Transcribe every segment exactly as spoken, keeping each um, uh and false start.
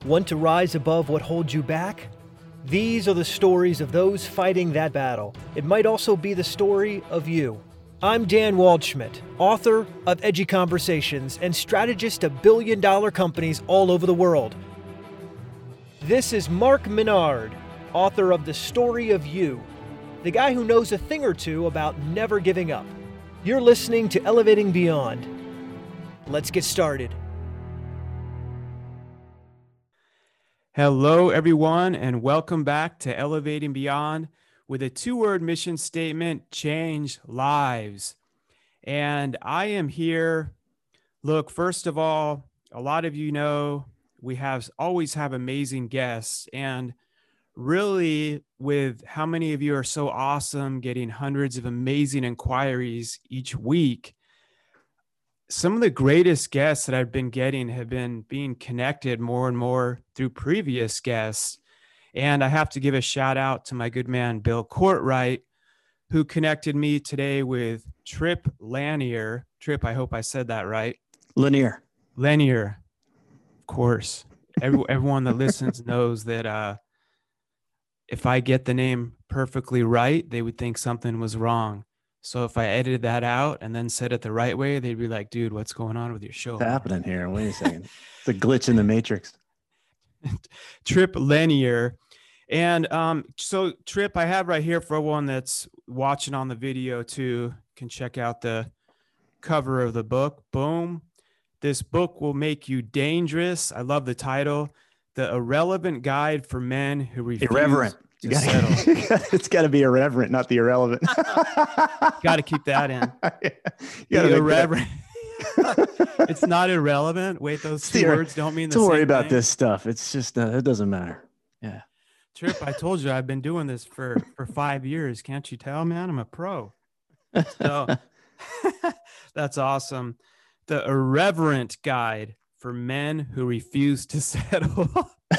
Want to rise above what holds you back? These are the stories of those fighting that battle. It might also be the story of you. I'm Dan Waldschmidt, author of Edgy Conversations and strategist of billion-dollar companies all over the world. This is Mark Menard, author of The Story of You, the guy who knows a thing or two about never giving up. You're listening to Elevating Beyond. Let's get started. Hello, everyone, and welcome back to Elevating Beyond with a two-word mission statement: change lives. And I am here. Look, first of all, a lot of you know we have always have amazing guests, and really, with how many of you are so awesome, getting hundreds of amazing inquiries each week, some of the greatest guests that I've been getting have been being connected more and more through previous guests. And I have to give a shout out to my good man, Bill Courtwright, who connected me today with Trip Lanier. Trip, I hope I said that right. Lanier. Lanier, of course. Every, everyone that listens knows that uh, if I get the name perfectly right, they would think something was wrong. So if I edited that out and then said it the right way, they'd be like, dude, what's going on with your show? What's happening here? Wait a second. It's a glitch in the matrix. Trip Lanier. And um, so Trip, I have right here for everyone that's watching on the video too, can check out the cover of the book. Boom. This book will make you dangerous. I love the title. The Irrelevant Guide for Men Who Refuse Irreverent. to gotta, settle. It's got to be irreverent, not the irrelevant. Got to keep that in. Yeah. You The irreverent. It's not irrelevant. Wait, those two the, words don't mean the don't same worry about thing. this stuff. It's just, uh, it doesn't matter. Yeah. Trip, I told you I've been doing this for, for five years. Can't you tell, man? I'm a pro. So that's awesome. The Irreverent Guide for Men Who Refuse to Settle.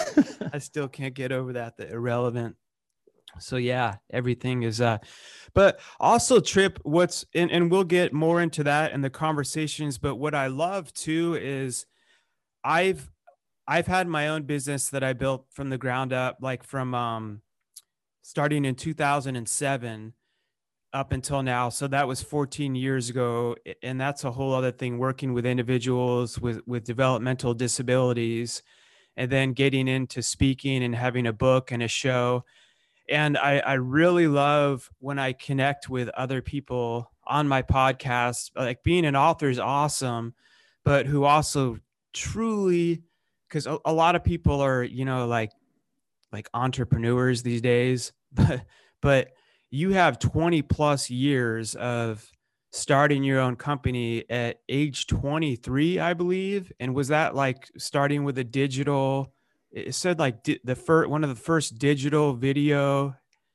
I still can't get over that, the irrelevant. So yeah, everything is, uh, but also Trip, what's, and, and we'll get more into that in the conversations, but what I love too is I've, I've had my own business that I built from the ground up, like from, um, starting in two thousand seven up until now. So that was fourteen years ago. And that's a whole other thing, working with individuals with, with developmental disabilities, and then getting into speaking and having a book and a show. And I, I really love when I connect with other people on my podcast. Like, being an author is awesome, but who also truly, because a, a lot of people are, you know, like, like entrepreneurs these days, but, but you have twenty plus years of starting your own company at age twenty-three, I believe. And was that like starting with a digital, it said like di- the first, one of the first digital video.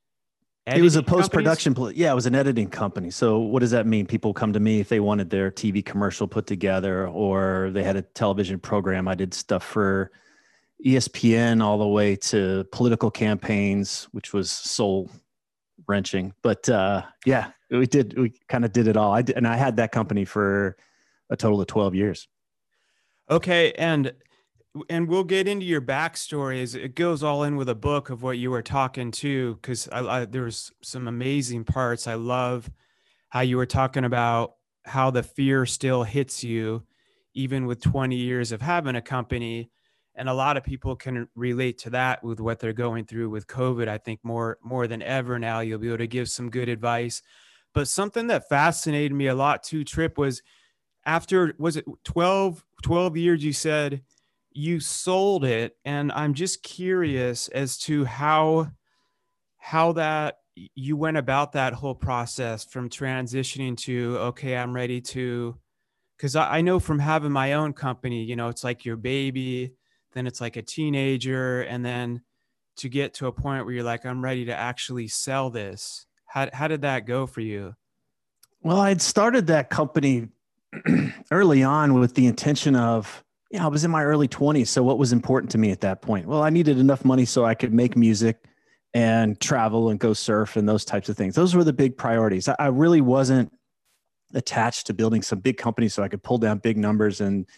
It was a post-production. Pl- yeah, it was an editing company. So what does that mean? People come to me if they wanted their T V commercial put together, or they had a television program. I did stuff for E S P N all the way to political campaigns, which was soul wrenching. But uh, yeah, we did, we kind of did it all. I did, and I had that company for a total of twelve years. Okay. And, and we'll get into your backstory as it goes all in with a book of what you were talking to. Cause I, I there's some amazing parts. I love how you were talking about how the fear still hits you, even with twenty years of having a company. And a lot of people can relate to that with what they're going through with COVID. I think more, more than ever now, you'll be able to give some good advice. But something that fascinated me a lot too, Trip, was after, was it twelve, twelve years, you said you sold it. And I'm just curious as to how, how that you went about that whole process from transitioning to, okay, I'm ready to, because I, I know from having my own company, you know, it's like your baby, then it's like a teenager, and then to get to a point where you're like, I'm ready to actually sell this. How, how did that go for you? Well, I'd started that company early on with the intention of, yeah, I was in my early twenties. So what was important to me at that point? Well, I needed enough money so I could make music and travel and go surf and those types of things. Those were the big priorities. I, I really wasn't attached to building some big company so I could pull down big numbers and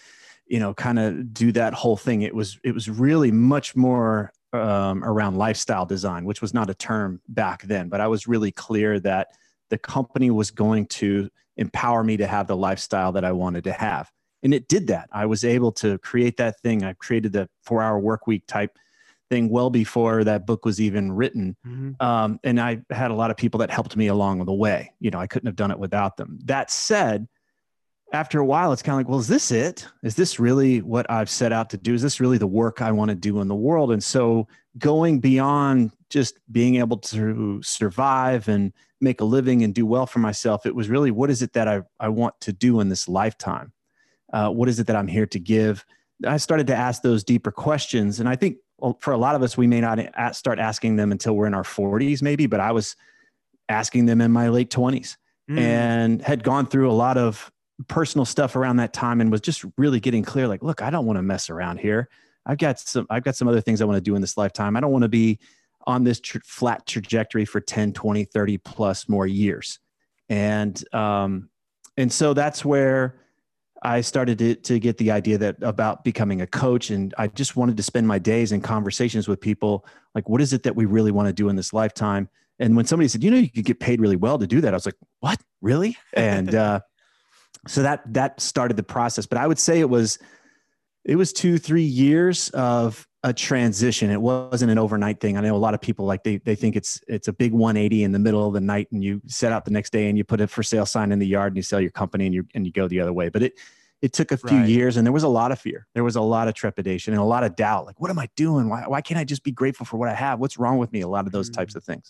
you know, kind of do that whole thing. It was, it was really much more um, around lifestyle design, which was not a term back then, but I was really clear that the company was going to empower me to have the lifestyle that I wanted to have. And it did that. I was able to create that thing. I created the four hour work week type thing well before that book was even written. Mm-hmm. Um, and I had a lot of people that helped me along the way. You know, I couldn't have done it without them. That said, after a while, it's kind of like, well, is this it? Is this really what I've set out to do? Is this really the work I want to do in the world? And so going beyond just being able to survive and make a living and do well for myself, it was really, what is it that I, I want to do in this lifetime? Uh, what is it that I'm here to give? I started to ask those deeper questions. And I think for a lot of us, we may not start asking them until we're in our forties, maybe, but I was asking them in my late twenties mm. and had gone through a lot of personal stuff around that time and was just really getting clear. Like, look, I don't want to mess around here. I've got some, I've got some other things I want to do in this lifetime. I don't want to be on this tr- flat trajectory for ten, twenty, thirty plus more years. And, um, and so that's where I started to, to get the idea that about becoming a coach. And I just wanted to spend my days in conversations with people. Like, what is it that we really want to do in this lifetime? And when somebody said, you know, you could get paid really well to do that, I was like, what, really? And, uh, so that, that started the process, but I would say it was, it was two, three years of a transition. It wasn't an overnight thing. I know a lot of people, like they, they think it's, it's a big one eighty in the middle of the night and you set out the next day and you put a for sale sign in the yard and you sell your company and you, and you go the other way. But it, it took a few right. years and there was a lot of fear. There was a lot of trepidation and a lot of doubt. Like, what am I doing? Why, why can't I just be grateful for what I have? What's wrong with me? A lot of those mm-hmm. types of things.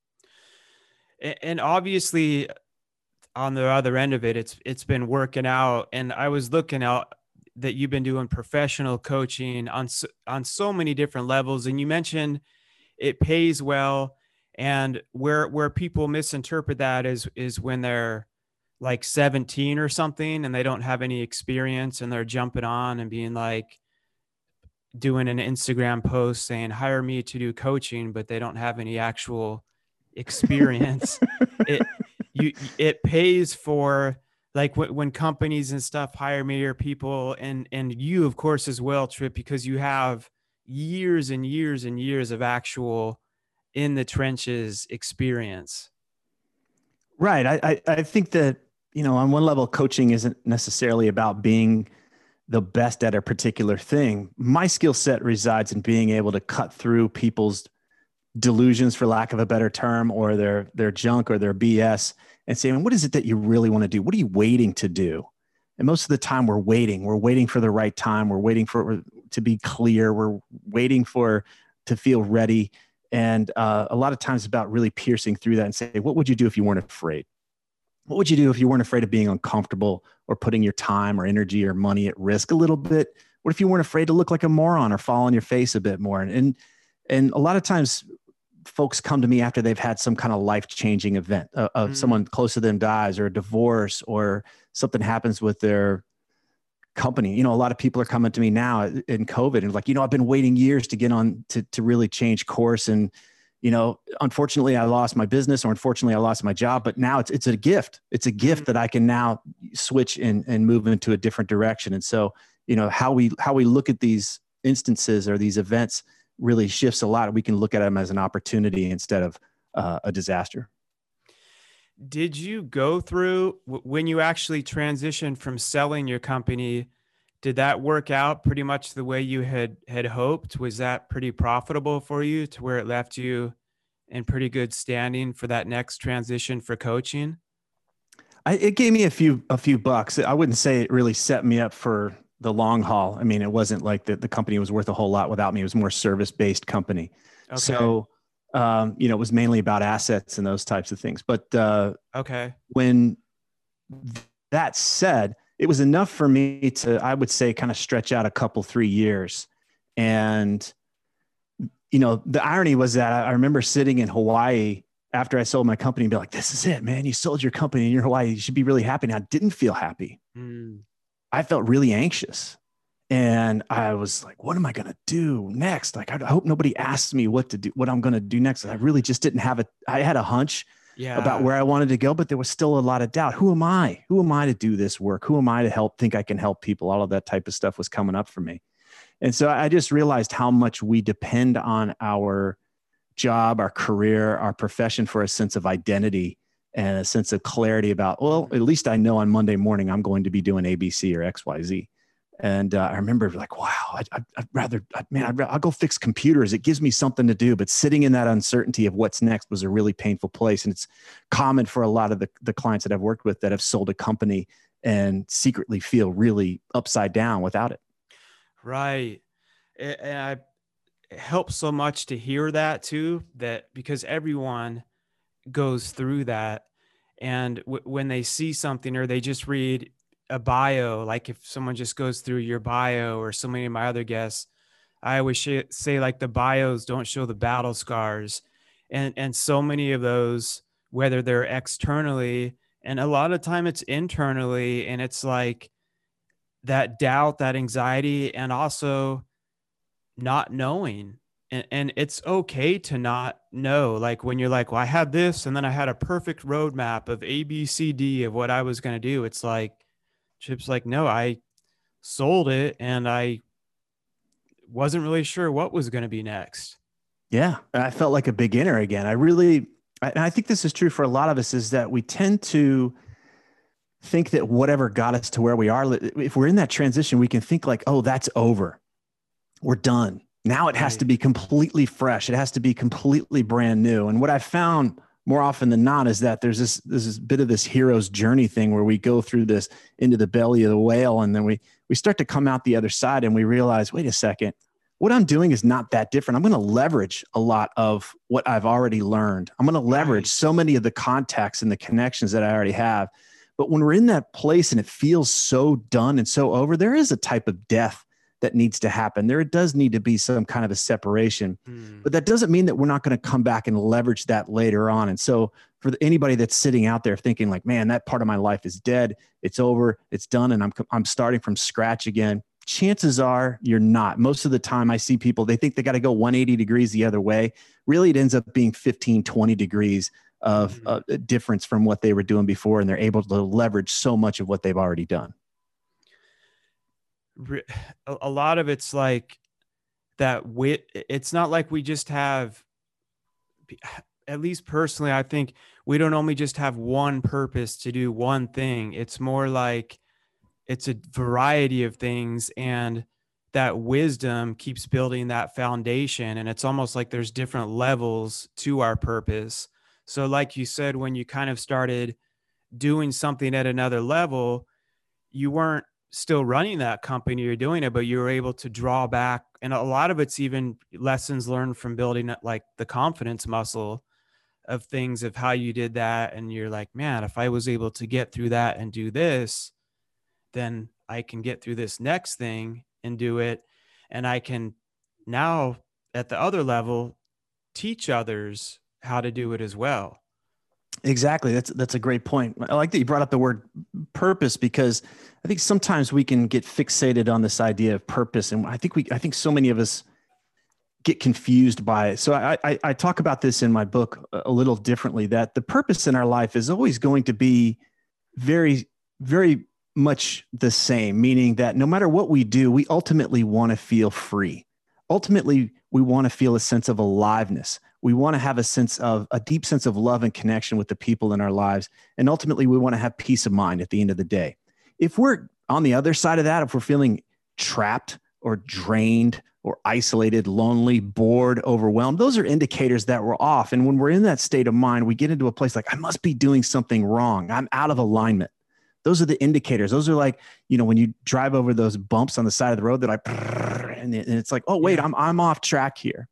And obviously on the other end of it, it's, it's been working out. And I was looking out that you've been doing professional coaching on, on so many different levels. And you mentioned it pays well. And where, where people misinterpret that is, is when they're like seventeen or something and they don't have any experience and they're jumping on and being like doing an Instagram post saying, hire me to do coaching, but they don't have any actual experience. it, you, it pays for like w- when companies and stuff hire me or people and, and you of course as well, Trip, because you have years and years and years of actual in the trenches experience. Right. I, I, I think that, you know, on one level, coaching isn't necessarily about being the best at a particular thing. My skill set resides in being able to cut through people's delusions, for lack of a better term, or their, their junk or their B S and saying, what is it that you really want to do? What are you waiting to do? And most of the time we're waiting, we're waiting for the right time. We're waiting for it to be clear. We're waiting for, to feel ready. And uh, a lot of times it's about really piercing through that and say, what would you do if you weren't afraid? What would you do if you weren't afraid of being uncomfortable or putting your time or energy or money at risk a little bit? What if you weren't afraid to look like a moron or fall on your face a bit more? And, and, and a lot of times folks come to me after they've had some kind of life-changing event uh, of mm. someone close to them dies or a divorce or something happens with their company. You know, a lot of people are coming to me now in COVID and like, you know, I've been waiting years to get on to, to really change course. And, you know, unfortunately I lost my business or unfortunately I lost my job, but now it's, it's a gift. It's a gift that I can now switch and, and move into a different direction. And so, you know, how we, how we look at these instances or these events really shifts a lot. We can look at them as an opportunity instead of uh, a disaster. Did you go through when you actually transitioned from selling your company? Did that work out pretty much the way you had, had hoped? Was that pretty profitable for you to where it left you in pretty good standing for that next transition for coaching? I, it gave me a few, a few bucks. I wouldn't say it really set me up for the long haul. I mean, it wasn't like the, the company was worth a whole lot without me. It was more service-based company. Okay. So, um, you know, it was mainly about assets and those types of things. But uh, okay. when that said, it was enough for me to, I would say, kind of stretch out a couple, three years. And, you know, the irony was that I remember sitting in Hawaii after I sold my company and be like, this is it, man. You sold your company and you're in Hawaii. You should be really happy. And I didn't feel happy. Mm. I felt really anxious. And I was like, what am I going to do next? Like, I hope nobody asks me what to do, what I'm going to do next. I really just didn't have a, I had a hunch, yeah. about where I wanted to go, but there was still a lot of doubt. Who am I? Who am I to do this work? Who am I to help, think I can help people? All of that type of stuff was coming up for me. And so I just realized how much we depend on our job, our career, our profession for a sense of identity and a sense of clarity about, well, at least I know on Monday morning, I'm going to be doing A, B, C, or X, Y, Z. And uh, I remember like, wow, I'd, I'd, I'd rather, I'd, man, I'd, I'll go fix computers. It gives me something to do. But sitting in that uncertainty of what's next was a really painful place. And it's common for a lot of the, the clients that I've worked with that have sold a company and secretly feel really upside down without it. Right. And I, it helps so much to hear that too, that because everyone goes through that. And w- when they see something or they just read a bio, like if someone just goes through your bio or so many of my other guests, I always sh- say like the bios don't show the battle scars. And, and so many of those, whether they're externally and a lot of time it's internally, and it's like that doubt, that anxiety, and also not knowing. And, and it's okay to not know. Like when you're like, well, I had this, and then I had a perfect roadmap of A, B, C, D of what I was going to do. It's like, Chip's like, no, I sold it and I wasn't really sure what was going to be next. Yeah. I felt like a beginner again. I really, and I think this is true for a lot of us, is that we tend to think that whatever got us to where we are, if we're in that transition, we can think like, oh, that's over. We're done. Now it has Right. to be completely fresh. It has to be completely brand new. And what I found more often than not is that there's this, there's this bit of this hero's journey thing where we go through this into the belly of the whale. And then we, we start to come out the other side and we realize, wait a second, what I'm doing is not that different. I'm going to leverage a lot of what I've already learned. I'm going to leverage Right. so many of the contacts and the connections that I already have. But when we're in that place and it feels so done and so over, there is a type of death that needs to happen. There does need to be some kind of a separation, Hmm. but that doesn't mean that we're not going to come back and leverage that later on. And so for anybody that's sitting out there thinking like, man, that part of my life is dead, it's over, it's done, and I'm, I'm starting from scratch again, chances are you're not. Most of the time I see people, they think they got to go one hundred eighty degrees the other way. Really, it ends up being fifteen, twenty degrees of Hmm. uh, difference from what they were doing before. And they're able to leverage so much of what they've already done. Re- A a lot of it's like that wit. It's not like we just have, at least personally, I think we don't only just have one purpose to do one thing. It's more like it's a variety of things, and that wisdom keeps building that foundation. And it's almost like there's different levels to our purpose. So like you said, when you kind of started doing something at another level, you weren't still running that company, you're doing it, but you were able to draw back. And a lot of it's even lessons learned from building like the confidence muscle of things, of how you did that. And you're like, man, if I was able to get through that and do this, then I can get through this next thing and do it. And I can now at the other level teach others how to do it as well. Exactly. That's, that's a great point. I like that you brought up the word purpose, because I think sometimes we can get fixated on this idea of purpose. And I think we, I think so many of us get confused by it. So I, I, I talk about this in my book a little differently, that the purpose in our life is always going to be very, very much the same, meaning that no matter what we do, we ultimately want to feel free. Ultimately, we want to feel a sense of aliveness. We want to have a sense of a deep sense of love and connection with the people in our lives. And ultimately, we want to have peace of mind at the end of the day. If we're on the other side of that, if we're feeling trapped or drained or isolated, lonely, bored, overwhelmed, those are indicators that we're off. And when we're in that state of mind, we get into a place like, I must be doing something wrong. I'm out of alignment. Those are the indicators. Those are like, you know, when you drive over those bumps on the side of the road, they're like, and it's like, oh, wait, Yeah. I'm, I'm off track here.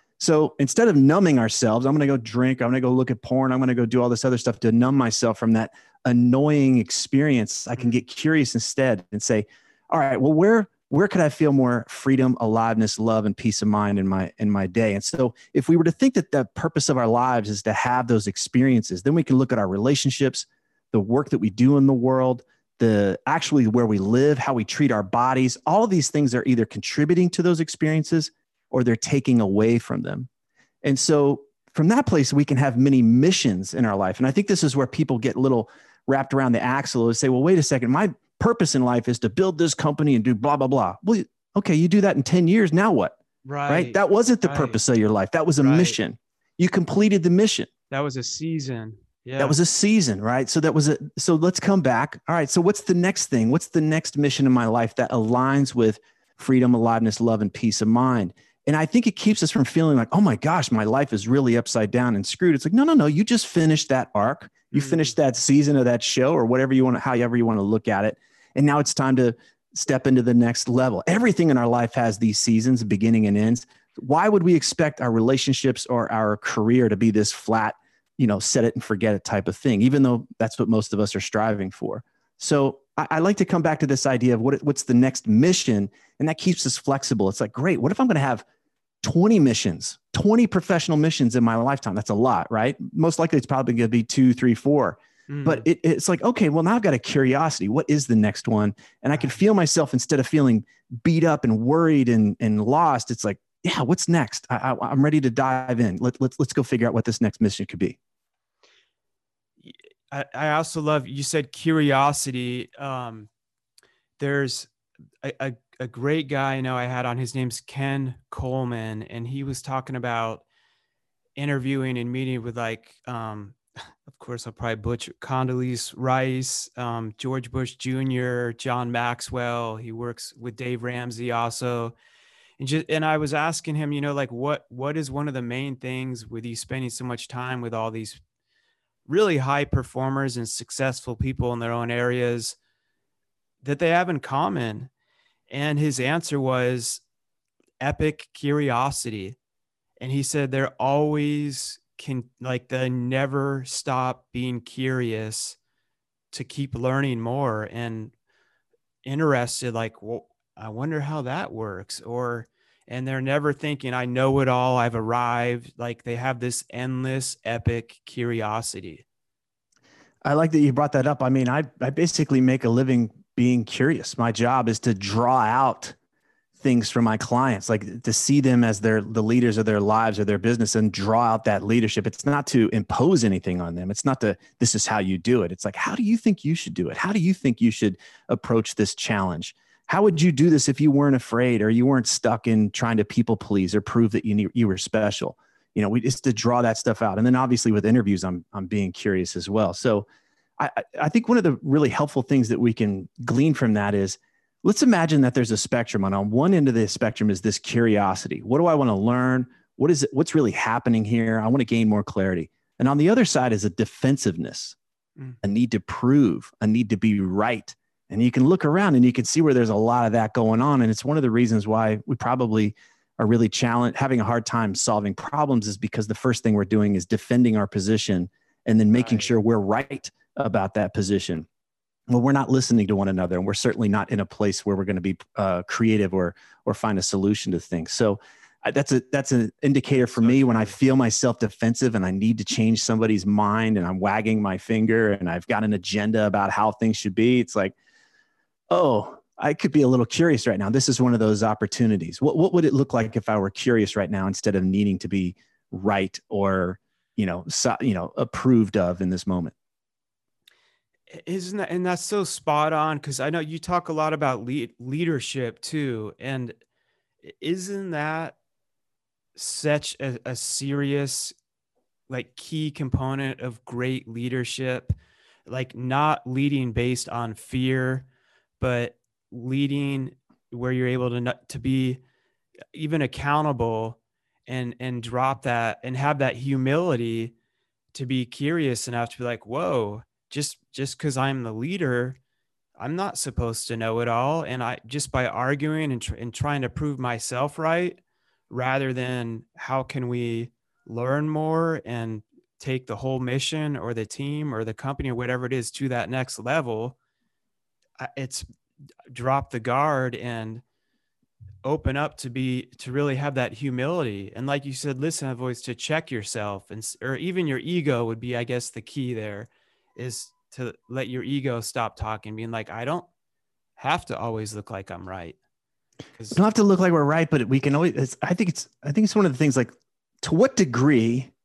So instead of numbing ourselves, I'm going to go drink, I'm going to go look at porn, I'm going to go do all this other stuff to numb myself from that annoying experience. I can get curious instead and say, all right, well, where, where could I feel more freedom, aliveness, love, and peace of mind in my, in my day? And so if we were to think that the purpose of our lives is to have those experiences, then we can look at our relationships, the work that we do in the world, the actually where we live, how we treat our bodies. All of these things are either contributing to those experiences or they're taking away from them. And so from that place, we can have many missions in our life. And I think this is where people get a little wrapped around the axle and say, well, wait a second, my purpose in life is to build this company and do blah, blah, blah. Well, okay, you do that in ten years. Now what? Right. Right. That wasn't the right. purpose of your life. That was a right. mission. You completed the mission. That was a season. Yeah. That was a season, right? So that was a, so let's come back. All right. So what's the next thing? What's the next mission in my life that aligns with freedom, aliveness, love, and peace of mind? And I think it keeps us from feeling like, oh my gosh, my life is really upside down and screwed. It's like, no, no, no. You just finished that arc. You mm-hmm. finished that season of that show or whatever you want to, however you want to look at it. And now it's time to step into the next level. Everything in our life has these seasons, beginning and ends. Why would we expect our relationships or our career to be this flat, you know, set it and forget it type of thing, even though that's what most of us are striving for? So I, I like to come back to this idea of what, what's the next mission. And that keeps us flexible. It's like, great. What if I'm going to have twenty missions, twenty professional missions in my lifetime? That's a lot, right? Most likely it's probably going to be two, three, four. Mm. But it, it's like, okay, well, now I've got a curiosity. What is the next one? And I can feel myself, instead of feeling beat up and worried and, and lost, it's like, yeah, what's next? I, I, I'm ready to dive in. Let, let's, let's go figure out what this next mission could be. I, I also love, you said curiosity. Um, there's a, a, a great guy I know I had on, his name's Ken Coleman. And he was talking about interviewing and meeting with like, um, of course, I'll probably butcher Condoleezza Rice, um, George Bush Junior, John Maxwell. He works with Dave Ramsey also. And just, and I was asking him, you know, like what, what is one of the main things with you spending so much time with all these really high performers and successful people in their own areas that they have in common? And his answer was epic curiosity. And he said, they're always can like, they never stop being curious to keep learning more and interested. Like, well, I wonder how that works. Or, and they're never thinking, I know it all, I've arrived. Like they have this endless, epic curiosity. I like that you brought that up. I mean, I, I basically make a living being curious. My job is to draw out things from my clients, like to see them as their, the leaders of their lives or their business and draw out that leadership. It's not to impose anything on them. It's not to, this is how you do it. It's like, how do you think you should do it? How do you think you should approach this challenge? How would you do this if you weren't afraid or you weren't stuck in trying to people please or prove that you you were special? You know, we just to draw that stuff out. And then obviously with interviews, I'm I'm being curious as well. So I, I think one of the really helpful things that we can glean from that is, let's imagine that there's a spectrum. And on one end of the spectrum is this curiosity. What do I want to learn? What is it? What's really happening here? I want to gain more clarity. And on the other side is a defensive-ness, mm. a need to prove, a need to be right. And you can look around and you can see where there's a lot of that going on. And it's one of the reasons why we probably are really challenged, having a hard time solving problems, is because the first thing we're doing is defending our position and then making right. sure we're right about that position. Well, we're not listening to one another, and we're certainly not in a place where we're going to be uh, creative or or find a solution to things. So uh, that's a that's an indicator for so me true. When I feel myself defensive and I need to change somebody's mind, and I'm wagging my finger and I've got an agenda about how things should be. It's like, oh, I could be a little curious right now. This is one of those opportunities. What what would it look like if I were curious right now instead of needing to be right or you know so, you know approved of in this moment? Isn't that, and that's so spot on, because I know you talk a lot about lead, leadership too. And isn't that such a, a serious, like key component of great leadership? Like not leading based on fear, but leading where you're able to not, to be even accountable and, and drop that and have that humility to be curious enough to be like, whoa, just, just cause I'm the leader, I'm not supposed to know it all. And I just by arguing and, tr- and trying to prove myself right, rather than how can we learn more and take the whole mission or the team or the company or whatever it is to that next level. It's drop the guard and open up to be, to really have that humility. And like you said, listen, I've always to check yourself, and, or even your ego would be, I guess the key there is to let your ego stop talking, being like, I don't have to always look like I'm right. We don't have to look like we're right, but we can always, it's, I think it's, I think it's one of the things, like, to what degree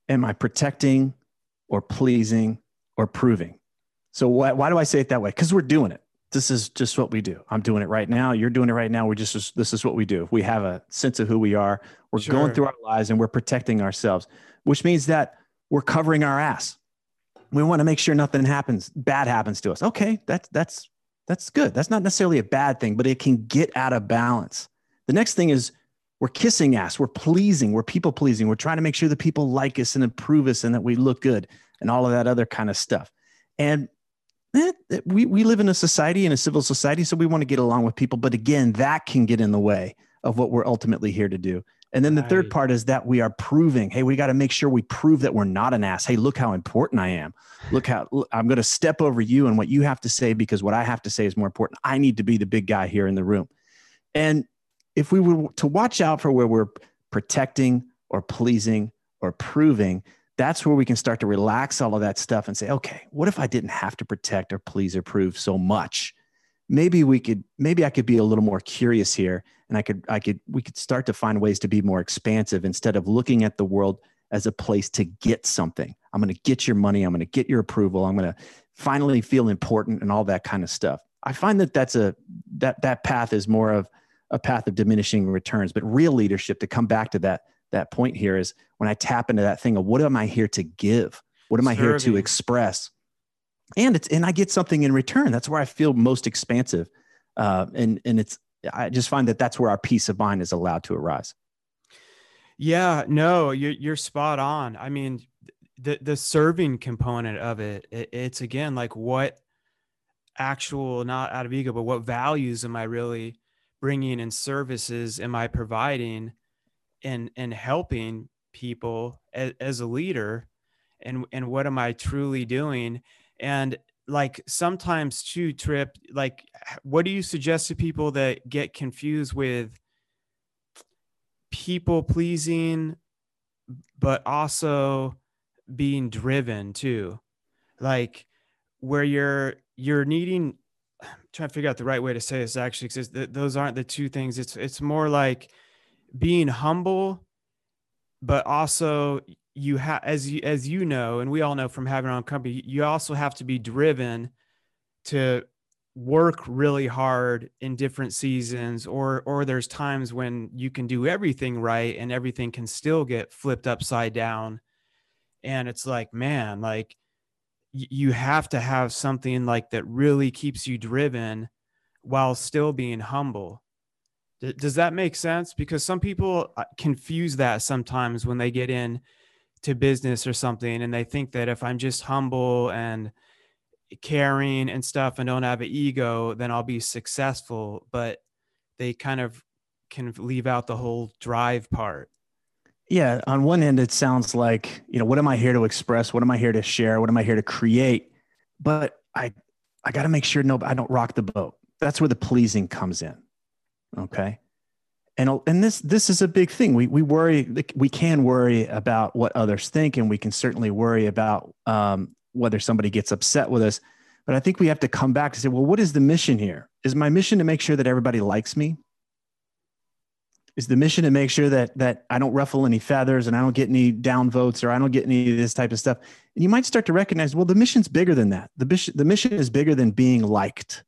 Am I protecting or pleasing or proving? So why, why do I say it that way? Because we're doing it. This is just what we do. I'm doing it right now. You're doing it right now. We're just, this is what we do. We have a sense of who we are. We're Sure. going through our lives and we're protecting ourselves, which means that we're covering our ass. We want to make sure nothing happens, bad happens to us. Okay. That's, that's, that's good. That's not necessarily a bad thing, but it can get out of balance. The next thing is we're kissing ass. We're pleasing. We're people pleasing. We're trying to make sure that people like us and approve us and that we look good and all of that other kind of stuff. And Eh, we, we live in a society, in a civil society, so we want to get along with people. But again, that can get in the way of what we're ultimately here to do. And then the Right. third part is that we are proving, hey, we got to make sure we prove that we're not an ass. Hey, look how important I am. Look how look, I'm going to step over you and what you have to say because what I have to say is more important. I need to be the big guy here in the room. And if we were to watch out for where we're protecting or pleasing or proving, that's where we can start to relax all of that stuff and say, okay, what if I didn't have to protect or please or prove so much? Maybe we could, maybe I could be a little more curious here and I could, I could, we could start to find ways to be more expansive instead of looking at the world as a place to get something. I'm going to get your money. I'm going to get your approval. I'm going to finally feel important and all that kind of stuff. I find that that's a, that, that path is more of a path of diminishing returns, but real leadership, to come back to that, that point here, is when I tap into that thing of what am I here to give? What am I here to Serving. express? And it's, and I get something in return. That's where I feel most expansive. Uh, and, and it's, I just find that that's where our peace of mind is allowed to arise. Yeah, no, you're, you're spot on. I mean, the, the serving component of it, it, it's again, like what actual, not out of ego, but what values am I really bringing and services am I providing and, and helping people as, as a leader, and, and what am I truly doing? And like sometimes too, Trip, like what do you suggest to people that get confused with people pleasing, but also being driven too? Like where you're, you're needing, I'm trying to figure out the right way to say this actually, because th- those aren't the two things. It's, it's more like being humble, but also you have, as you, as you know, and we all know from having our own company, you also have to be driven to work really hard in different seasons, or, or there's times when you can do everything right and everything can still get flipped upside down. And it's like, man, like y- you have to have something like that really keeps you driven while still being humble. D- does that make sense? Because some people confuse that sometimes when they get in to business or something, and they think that if I'm just humble and caring and stuff and don't have an ego, then I'll be successful. But they kind of can leave out the whole drive part. Yeah. On one end, it sounds like, you know, what am I here to express? What am I here to share? What am I here to create? But I, I got to make sure, no, I don't rock the boat. That's where the pleasing comes in. Okay. And, and this, this is a big thing. We, we worry, we can worry about what others think, and we can certainly worry about um, whether somebody gets upset with us. But I think we have to come back and say, well, what is the mission here? Is my mission to make sure that everybody likes me? Is the mission to make sure that, that I don't ruffle any feathers and I don't get any down votes, or I don't get any of this type of stuff? And you might start to recognize, well, the mission's bigger than that. The mission, the mission is bigger than being liked.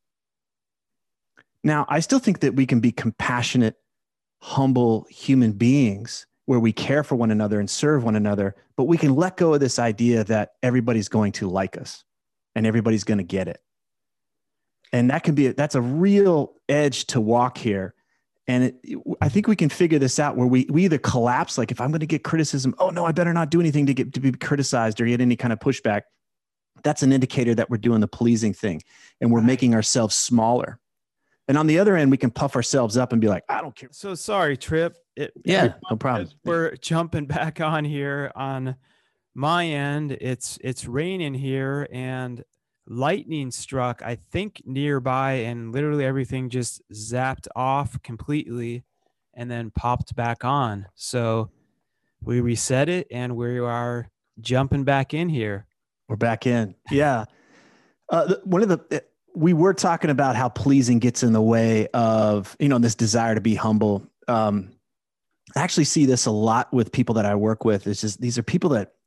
Now, I still think that we can be compassionate, humble human beings where we care for one another and serve one another, but we can let go of this idea that everybody's going to like us and everybody's going to get it. And that can be, that's a real edge to walk here. And it, I think we can figure this out where we, we either collapse, like if I'm going to get criticism, oh no, I better not do anything to get to be criticized or get any kind of pushback. That's an indicator that we're doing the pleasing thing and we're Right. making ourselves smaller. And on the other end, we can puff ourselves up and be like, I don't care. So sorry, Trip. It, Yeah, no problem. as we're jumping back on here on my end. It's, it's raining here and lightning struck, I think, nearby, and literally everything just zapped off completely and then popped back on. So we reset it and we are jumping back in here. We're back in. Yeah. Uh, the, one of the, we were talking about how pleasing gets in the way of, you know, this desire to be humble. Um, I actually see this a lot with people that I work with. It's just, these are people that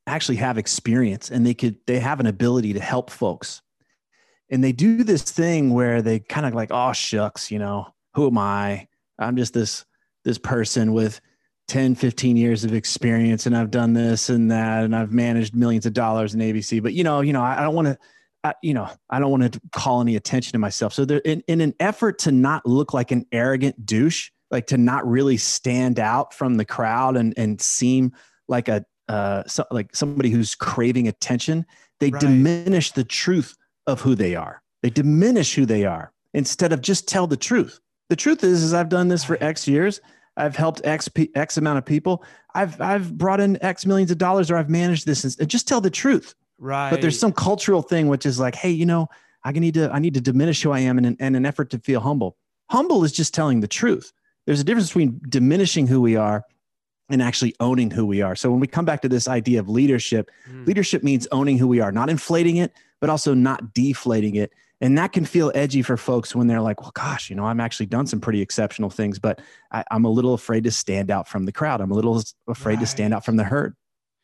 actually have experience and they could, they have an ability to help folks. And they do this thing where they kind of like, oh shucks, you know, who am I? I'm just this, this person with ten, fifteen years of experience, and I've done this and that, and I've managed millions of dollars in A B C, but you know, you know, I, I don't want to, I, you know, I don't want to call any attention to myself. So there, in, in an effort to not look like an arrogant douche, like to not really stand out from the crowd and, and seem like a, uh, so, like somebody who's craving attention, they Right. diminish the truth of who they are. They diminish who they are instead of just tell the truth. The truth is, is I've done this for X years. I've helped X, P, X amount of people. I've, I've brought in X millions of dollars, or I've managed this, and just tell the truth. Right. But there's some cultural thing, which is like, hey, you know, I need to, I need to diminish who I am in an, in an effort to feel humble. Humble is just telling the truth. There's a difference between diminishing who we are and actually owning who we are. So when we come back to this idea of leadership, mm. leadership means owning who we are, not inflating it, but also not deflating it. And that can feel edgy for folks when they're like, well, gosh, you know, I'm actually done some pretty exceptional things, but I, I'm a little afraid to stand out from the crowd. I'm a little afraid right. to stand out from the herd.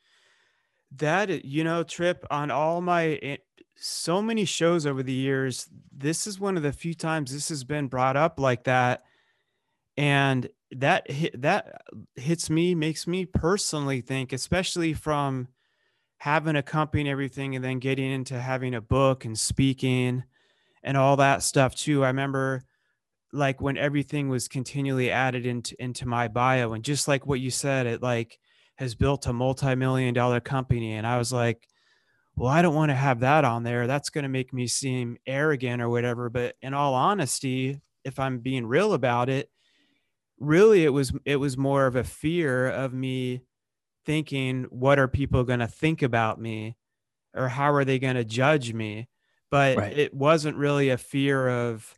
That, you know, Trip, on all my, so many shows over the years, this is one of the few times this has been brought up like that. And that hit, that hits me, makes me personally think, especially from having a company and everything, and then getting into having a book and speaking and all that stuff too. I remember like when everything was continually added into, into my bio, and just like what you said, it like has built a multi-million dollar company. And I was like, well, I don't want to have that on there. That's going to make me seem arrogant or whatever. But in all honesty, if I'm being real about it, really, it was, it was more of a fear of me thinking, what are people going to think about me, or how are they going to judge me? But right. it wasn't really a fear of,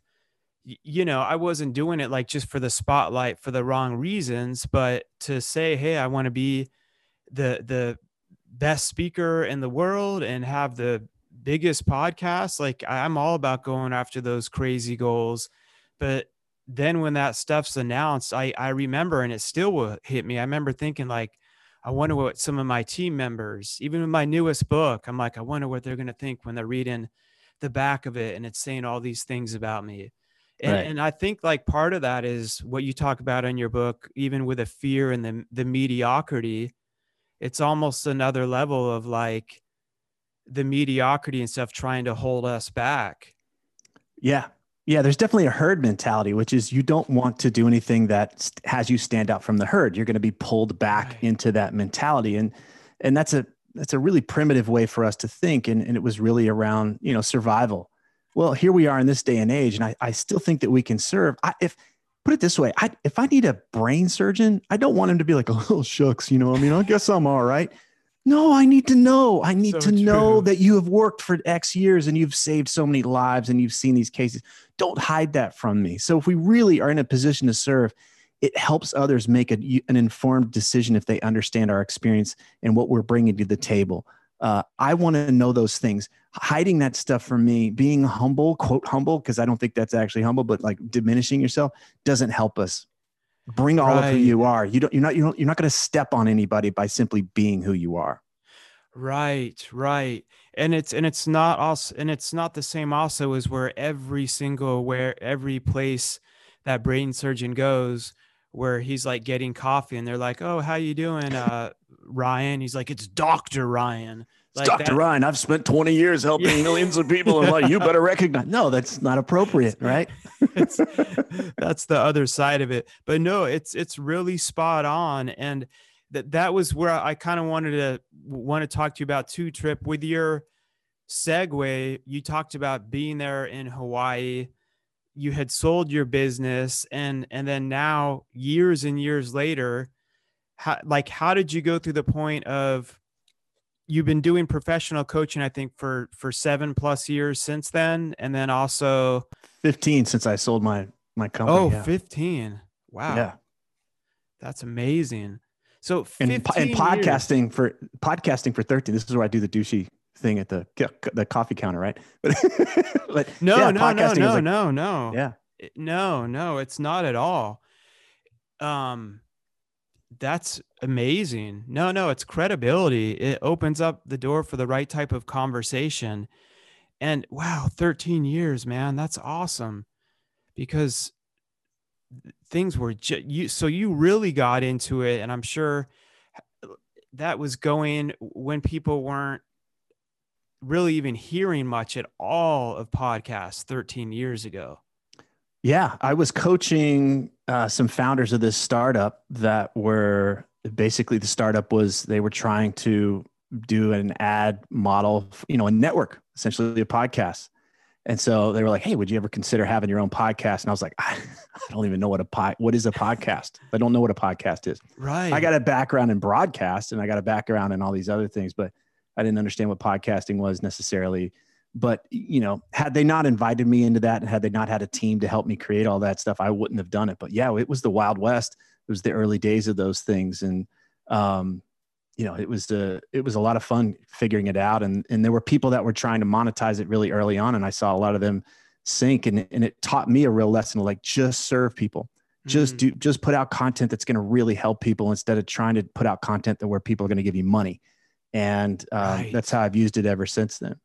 you know, I wasn't doing it like just for the spotlight for the wrong reasons, but to say, hey, I want to be the, the best speaker in the world and have the biggest podcast. Like I'm all about going after those crazy goals. But then when that stuff's announced, I, I remember, and it still will hit me. I remember thinking like, I wonder what some of my team members, even with my newest book, I'm like, I wonder what they're going to think when they're reading the back of it and it's saying all these things about me. And, right. and I think like part of that is what you talk about in your book, even with the fear and the, the mediocrity, it's almost another level of like the mediocrity and stuff trying to hold us back. Yeah. Yeah. There's definitely a herd mentality, which is you don't want to do anything that has you stand out from the herd. You're going to be pulled back right. into that mentality. And, and that's a, that's a really primitive way for us to think. And, and it was really around, you know, survival. Well, here we are in this day and age. And I, I still think that we can serve. I, if put it this way, I, if I need a brain surgeon, I don't want him to be like, oh, shucks, you know, I mean, I guess I'm all right. No, I need to know. I need so to true. know that you have worked for X years and you've saved so many lives and you've seen these cases. Don't hide that from me. So if we really are in a position to serve, it helps others make a, an informed decision if they understand our experience and what we're bringing to the table. Uh, I want to know those things. Hiding that stuff from me, being humble, quote humble, because I don't think that's actually humble, but like diminishing yourself doesn't help us. Bring all right. of who you are. You don't. You're not. You don't. You're not going to step on anybody by simply being who you are. Right. Right. And it's and it's not also and it's not the same also as where every single where every place that brain surgeon goes, where he's like getting coffee and they're like, oh, how you doing, uh, Ryan? He's like, it's Doctor Ryan. Like Doctor that, Ryan, I've spent twenty years helping yeah. millions of people. And like, you better recognize. No, that's not appropriate, right? it's, that's the other side of it. But no, it's it's really spot on. And that that was where I kind of wanted to want to talk to you about too, Trip. With your segue, you talked about being there in Hawaii. You had sold your business, and and then now years and years later, how, like how did you go through the point of you've been doing professional coaching, I think for, for seven plus years since then. And then also fifteen since I sold my, my company. Oh, yeah. fifteen. Wow. Yeah. That's amazing. So and, and podcasting years. for podcasting for thirteen. This is where I do the douchey thing at the, the coffee counter. Right. But, but no, yeah, no, no, no, like, no, no. Yeah. No, no, it's not at all. Um, That's amazing. No, no, it's credibility. It opens up the door for the right type of conversation. And wow, thirteen years, man, that's awesome. Because things were ju- you so you really got into it, and I'm sure that was going when people weren't really even hearing much at all of podcasts thirteen years ago. Yeah, I was coaching uh, some founders of this startup that were basically, the startup was, they were trying to do an ad model, you know, a network, essentially a podcast. And so they were like, hey, would you ever consider having your own podcast? And I was like, I, I don't even know what a pod, what is a podcast? I don't know what a podcast is. Right. I got a background in broadcast and I got a background in all these other things, but I didn't understand what podcasting was necessarily. But, you know, had they not invited me into that and had they not had a team to help me create all that stuff, I wouldn't have done it. But yeah, it was the Wild West. It was the early days of those things. And, um, you know, it was the, it was a lot of fun figuring it out. And, and there were people that were trying to monetize it really early on. And I saw a lot of them sink, and, and it taught me a real lesson of like, just serve people, just mm. do, just put out content that's going to really help people instead of trying to put out content that where people are going to give you money. And um, right. that's how I've used it ever since then.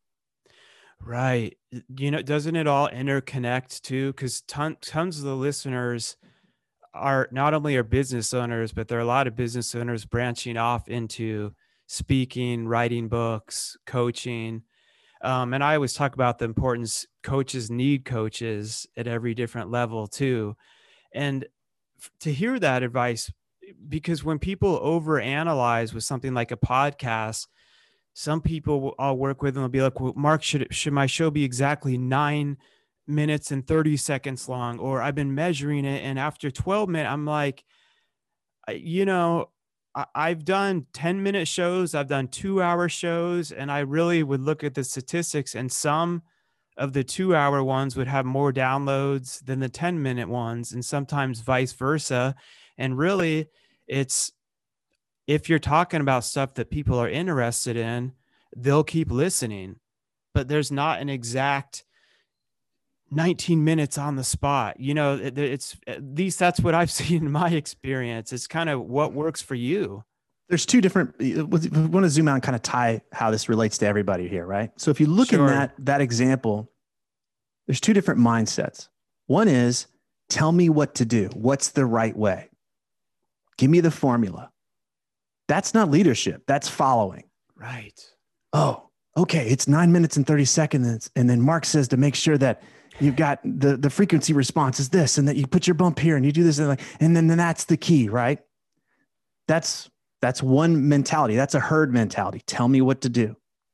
Right. You know, doesn't it all interconnect too? Because ton, tons of the listeners are not only are business owners, but there are a lot of business owners branching off into speaking, writing books, coaching. Um, and I always talk about the importance coaches need coaches at every different level too. And f- to hear that advice, because when people overanalyze with something like a podcast, some people I'll work with and they'll be like, well, Mark, should, should my show be exactly nine minutes and thirty seconds long? Or I've been measuring it, and after twelve minutes, I'm like, you know, I, I've done ten minute shows. I've done two hour shows. And I really would look at the statistics, and some of the two hour ones would have more downloads than the ten minute ones, and sometimes vice versa. And really it's, if you're talking about stuff that people are interested in, they'll keep listening. But there's not an exact nineteen minutes on the spot. You know, it, it's at least that's what I've seen in my experience. It's kind of what works for you. There's two different, we want to zoom out and kind of tie how this relates to everybody here, right? So if you look Sure. in that, that example, there's two different mindsets. One is, tell me what to do. What's the right way? Give me the formula. That's not leadership. That's following. Right. Oh, okay. It's nine minutes and thirty seconds. And then Mark says to make sure that you've got the, the frequency response is this, and that you put your bump here and you do this. And, like, and then, then that's the key, right? That's, that's one mentality. That's a herd mentality. Tell me what to do.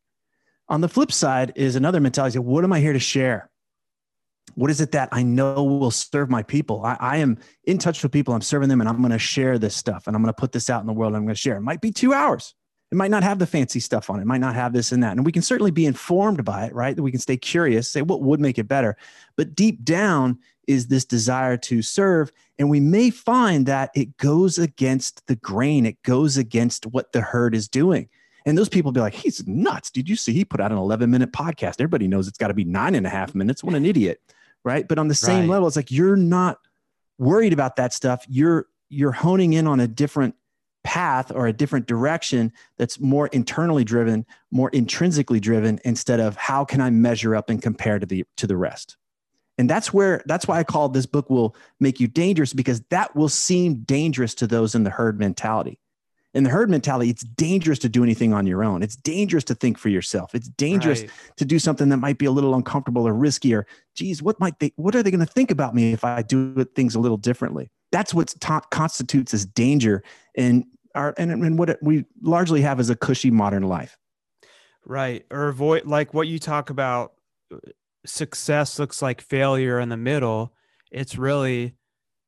On the flip side is another mentality. What am I here to share? What is it that I know will serve my people? I, I am in touch with people. I'm serving them, and I'm going to share this stuff, and I'm going to put this out in the world. And I'm going to share. It might be two hours. It might not have the fancy stuff on it. It might not have this and that. And we can certainly be informed by it, right? That we can stay curious, say what would make it better. But deep down is this desire to serve. And we may find that it goes against the grain. It goes against what the herd is doing. And those people be like, he's nuts. Did you see he put out an eleven minute podcast? Everybody knows it's got to be nine and a half minutes. What an idiot. Right. But on the same Right. level, it's like, you're not worried about that stuff. You're, you're honing in on a different path or a different direction that's more internally driven, more intrinsically driven, instead of how can I measure up and compare to the, to the rest. And that's where, that's why I call this book Will Make You Dangerous, because that will seem dangerous to those in the herd mentality. In the herd mentality, it's dangerous to do anything on your own. It's dangerous to think for yourself. It's dangerous Right. to do something that might be a little uncomfortable or risky, or, geez, what might they, what are they going to think about me if I do things a little differently? That's what ta- constitutes as danger, and our, and, and what we largely have is a cushy modern life. Right. Or avoid, like what you talk about, success looks like failure in the middle. It's really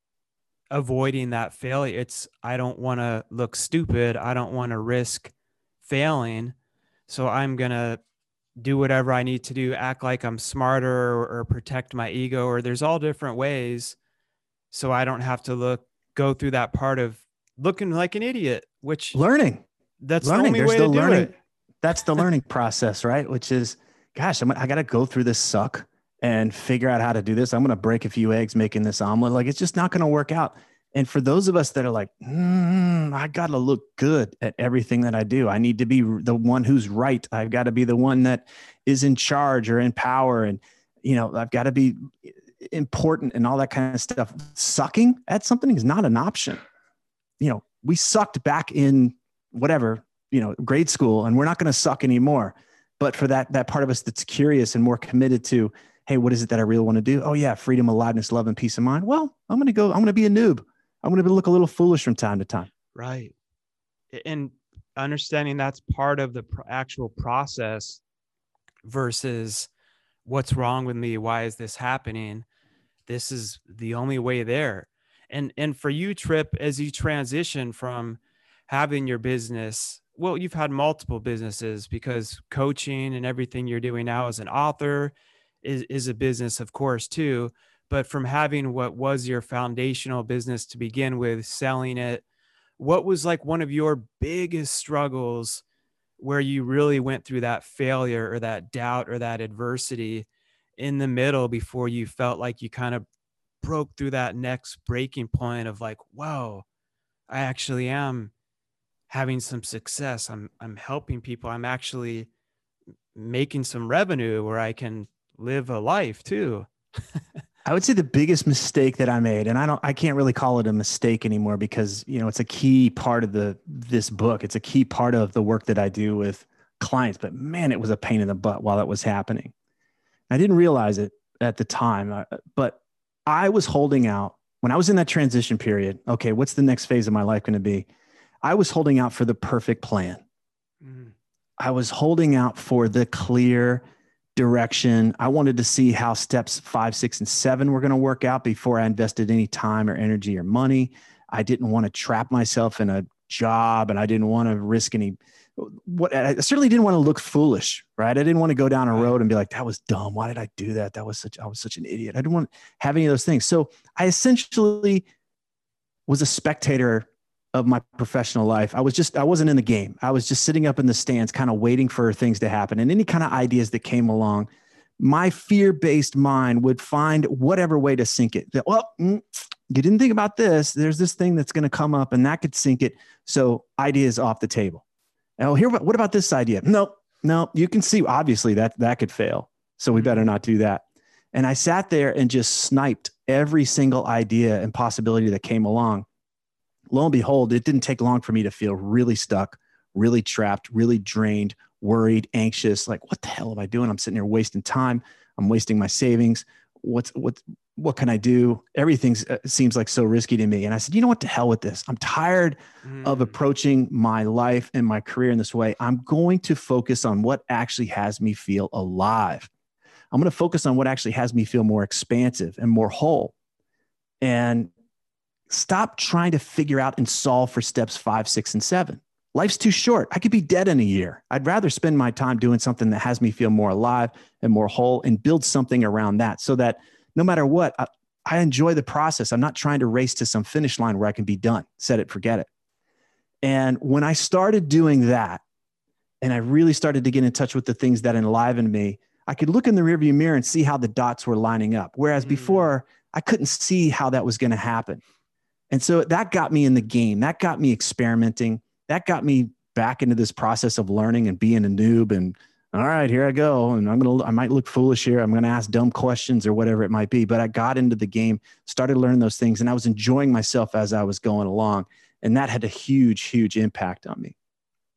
avoiding that failure. It's, I don't want to look stupid. I don't want to risk failing. So I'm going to do whatever I need to do, act like I'm smarter, or, or protect my ego, or there's all different ways. So I don't have to look, go through that part of looking like an idiot, which Learning. that's learning. the only There's way the to do learning. it. That's the learning process, right? Which is, gosh, I'm, I got to go through this suck and figure out how to do this. I'm going to break a few eggs making this omelet. Like, it's just not going to work out. And for those of us that are like, mm, I got to look good at everything that I do. I need to be the one who's right. I've got to be the one that is in charge or in power. And, you know, I've got to be important and all that kind of stuff. Sucking at something is not an option. You know, we sucked back in whatever, you know, grade school, and we're not going to suck anymore. But for that, that part of us that's curious and more committed to, hey, what is it that I really want to do? Oh yeah. Freedom, aliveness, love, and peace of mind. Well, I'm going to go, I'm going to be a noob. I'm going to look a little foolish from time to time. Right. And understanding that's part of the pr- actual process versus what's wrong with me? Why is this happening? This is the only way there. And, and for you, Trip, as you transition from having your business, well, you've had multiple businesses because coaching and everything you're doing now as an author is, is a business, of course, too. But from having what was your foundational business to begin with, selling it, what was like one of your biggest struggles where you really went through that failure or that doubt or that adversity in the middle before you felt like you kind of broke through that next breaking point of like, whoa, I actually am having some success. I'm, I'm helping people. I'm actually making some revenue where I can live a life too. I would say the biggest mistake that I made, and I don't, I can't really call it a mistake anymore because, you know, it's a key part of the, this book. It's a key part of the work that I do with clients, but man, it was a pain in the butt while that was happening. I didn't realize it at the time, but I was holding out when I was in that transition period. Okay, what's the next phase of my life going to be? I was holding out for the perfect plan. Mm. I was holding out for the clear direction. I wanted to see how steps five, six, and seven were going to work out before I invested any time or energy or money. I didn't want to trap myself in a job, and I didn't want to risk any, what I certainly didn't want to look foolish, right? I didn't want to go down a road and be like, that was dumb. Why did I do that? That was such, I was such an idiot. I didn't want to have any of those things. So I essentially was a spectator of my professional life. I was just, I wasn't in the game. I was just sitting up in the stands, kind of waiting for things to happen. And any kind of ideas that came along, my fear-based mind would find whatever way to sink it. That, well, mm, you didn't think about this. There's this thing that's going to come up and that could sink it. So ideas off the table. Oh, here, what about this idea? No, no, you can see, obviously that, that could fail. So we better not do that. And I sat there and just sniped every single idea and possibility that came along. Lo and behold, it didn't take long for me to feel really stuck, really trapped, really drained, worried, anxious. Like, what the hell am I doing? I'm sitting here wasting time. I'm wasting my savings. What's, what, what can I do? Everything uh, seems like so risky to me. And I said, you know what, to hell with this. I'm tired mm. of approaching my life and my career in this way. I'm going to focus on what actually has me feel alive. I'm going to focus on what actually has me feel more expansive and more whole. And stop trying to figure out and solve for steps five, six, and seven. Life's too short. I could be dead in a year. I'd rather spend my time doing something that has me feel more alive and more whole and build something around that so that no matter what, I, I enjoy the process. I'm not trying to race to some finish line where I can be done, set it, forget it. And when I started doing that, and I really started to get in touch with the things that enlivened me, I could look in the rearview mirror and see how the dots were lining up. Whereas mm. before, I couldn't see how that was going to happen. And so that got me in the game. That got me experimenting. That got me back into this process of learning and being a noob. And all right, here I go. And I'm going to, I might look foolish here. I'm going to ask dumb questions or whatever it might be. But I got into the game, started learning those things, and I was enjoying myself as I was going along. And that had a huge, huge impact on me.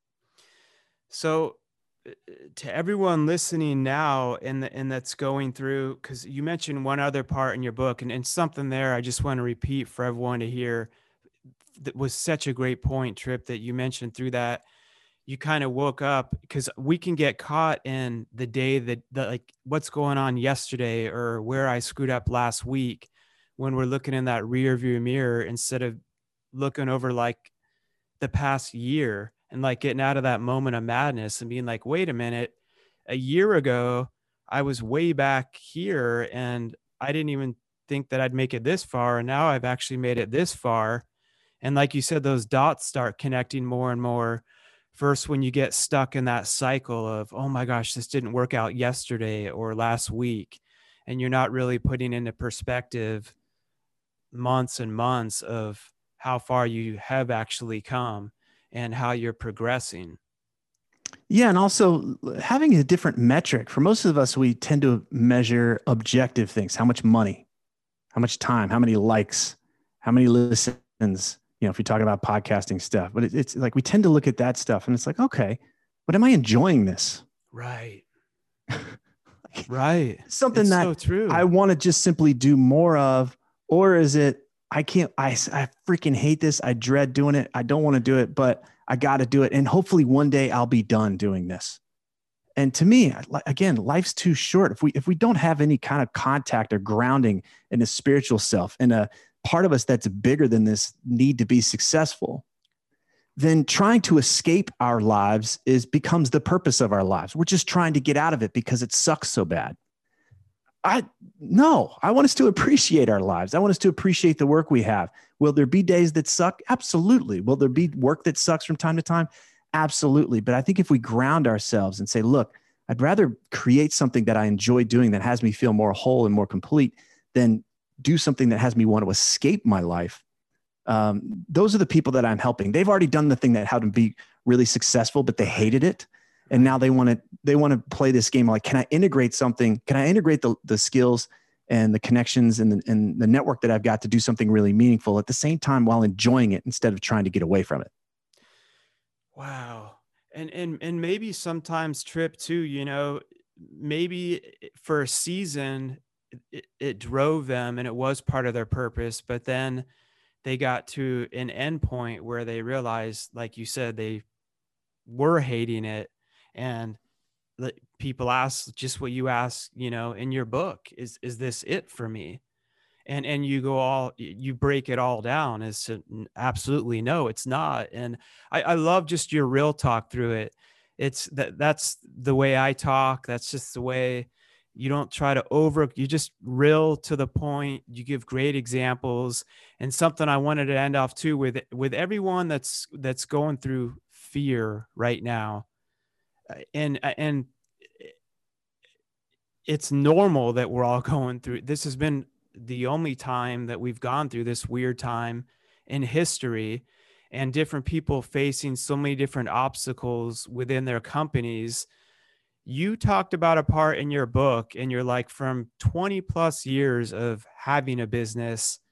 So to everyone listening now and, the, and that's going through, because you mentioned one other part in your book and, and something there I just want to repeat for everyone to hear that was such a great point, Trip, that you mentioned through that. You kind of woke up because we can get caught in the day that, that like what's going on yesterday or where I screwed up last week when we're looking in that rear view mirror instead of looking over like the past year and like getting out of that moment of madness and being like, wait a minute, a year ago, I was way back here and I didn't even think that I'd make it this far. And now I've actually made it this far. And like you said, those dots start connecting more and more. First, when you get stuck in that cycle of, oh my gosh, this didn't work out yesterday or last week, and you're not really putting into perspective months and months of how far you have actually come and how you're progressing. Yeah. And also having a different metric. For most of us, we tend to measure objective things: how much money, how much time, how many likes, how many listens, you know, if you're talking about podcasting stuff. But it, it's like we tend to look at that stuff and it's like, okay, but am I enjoying this? Right. Right. Something it's that so true. I want to just simply do more of, or is it, I can't, I, I freaking hate this. I dread doing it. I don't want to do it, but I got to do it. And hopefully one day I'll be done doing this. And to me, again, life's too short. If we, if we don't have any kind of contact or grounding in a spiritual self and a part of us that's bigger than this need to be successful, then trying to escape our lives is becomes the purpose of our lives. We're just trying to get out of it because it sucks so bad. I no, I want us to appreciate our lives. I want us to appreciate the work we have. Will there be days that suck? Absolutely. Will there be work that sucks from time to time? Absolutely. But I think if we ground ourselves and say, look, I'd rather create something that I enjoy doing that has me feel more whole and more complete than do something that has me want to escape my life. Um, those are the people that I'm helping. They've already done the thing that had them be really successful, but they hated it. And now they want to, they want to play this game. Like, can I integrate something? Can I integrate the, the skills and the connections and the, and the network that I've got to do something really meaningful at the same time while enjoying it instead of trying to get away from it? Wow. And, and, and maybe sometimes Trip too, you know, maybe for a season it, it drove them and it was part of their purpose, but then they got to an end point where they realized, like you said, they were hating it. And people ask just what you ask, you know, in your book, is, is this it for me? And, and you go all, you break it all down as to absolutely no, it's not. And I, I love just your real talk through it. It's that that's the way I talk. That's just the way. You don't try to over, you just real to the point. You give great examples. And something I wanted to end off too with, with everyone that's, that's going through fear right now. And, and it's normal that we're all going through. This has been the only time that we've gone through this weird time in history, and different people facing so many different obstacles within their companies. You talked about a part in your book, and you're like, from twenty plus years of having a business,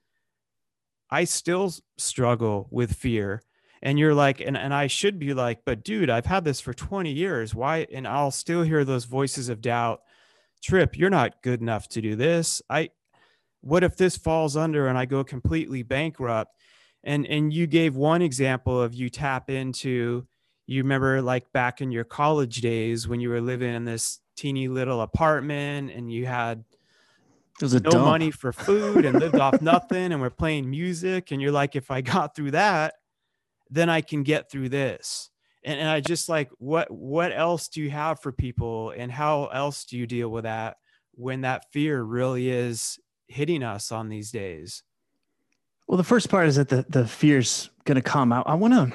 I still struggle with fear. And you're like, and, and I should be like, but dude, I've had this for twenty years. Why? And I'll still hear those voices of doubt. Trip, you're not good enough to do this. I, what if this falls under and I go completely bankrupt? And, and you gave one example of you tap into, you remember like back in your college days when you were living in this teeny little apartment and you had it was a no dump. money for food and lived off nothing, and we're playing music. And you're like, if I got through that, then I can get through this. And, and I just like, what, what else do you have for people, and how else do you deal with that when that fear really is hitting us on these days? Well, the first part is that the, the fear's going to come. I, I want to,